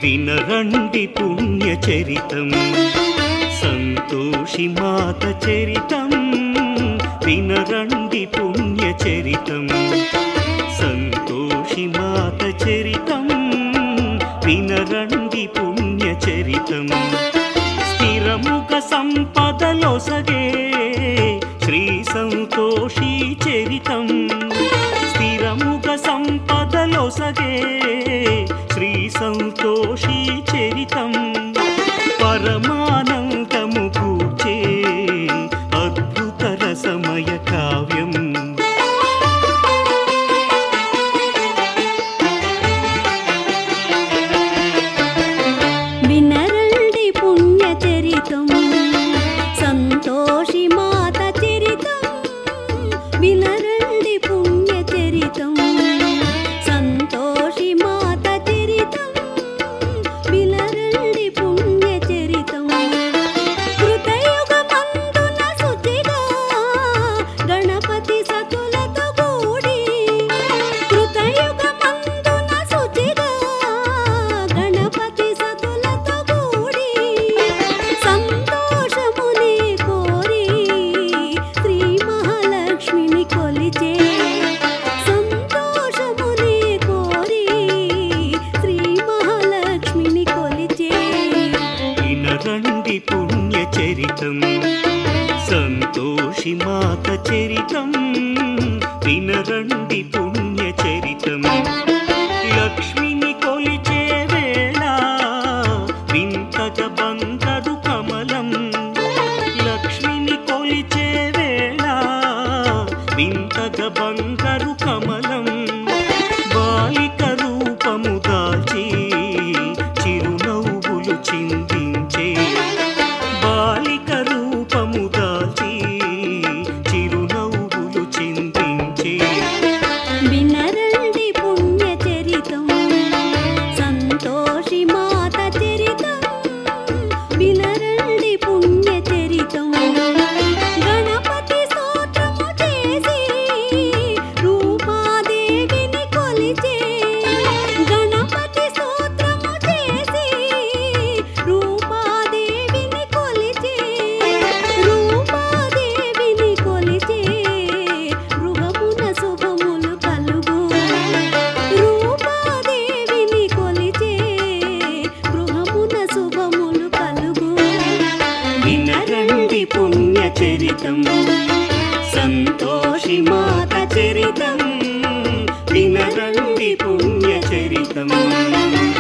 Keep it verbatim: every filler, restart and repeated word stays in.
వినరండి పుణ్యచరితం సంతోషి మాత చరితం వినరండి పుణ్యచరితం సంతోషి మాత చరితం వినరండి పుణ్యచరితం స్థిరముగ సంపదలొసగే శ్రీ సంతోషి చరితం స్థిరముగ సంపదలొసగే శ్రీ సంతోషి చరితం పరమానందము కూర్చే అద్భుత రసమయ కావ్యం వినరండి పుణ్యచరితం సంతోషి మాత చరితం వినరండి పుణ్యచరితం సంతోషి మాత చరితం వినరండి పుణ్యచరితం కృతయుగమందున శుచిగా గణపతి సతులతో కూడి కృతయుగమందున శుచిగా గణపతి సతులతో కూడి సంతోషముని కోరి శ్రీ మహాలక్ష్మిని కొలిచే సంతోషముని కోరి శ్రీ మహాలక్ష్మిని కొలిచే వినరండి పుణ్యచరితం సంతోషి మాత చరితం వినరండి పుణ్యచరితం లక్ష్మిని కొలిచే వేళ వింతగ బంగారు కమలం లక్ష్మిని కొలిచే వేళ వింతగ బంగారు కమలం బాలిక రూపము దాల్చి చిరునవ్వులు చిందించే బాలిక రూపము దాల్చి చిరునవ్వులు చిందించే వినరండి పుణ్యచరితం సంతోషి మాత చరితం వినరండి పుణ్యచరితం గణపతి స్తోత్రము చేసి రూపాదేవిని కొలిచే గణపతి స్తోత్రము చేసి రూపాదేవిని కొలిచే రూపాదేవిని కొలిచే గృహమున శుభములు కలుగు రూపాదేవిని కొలిచే గృహమున శుభములు కలుగు వినరండి పుణ్యచరితం సంతోషి మాత చరితం వినరండి పుణ్యచరితం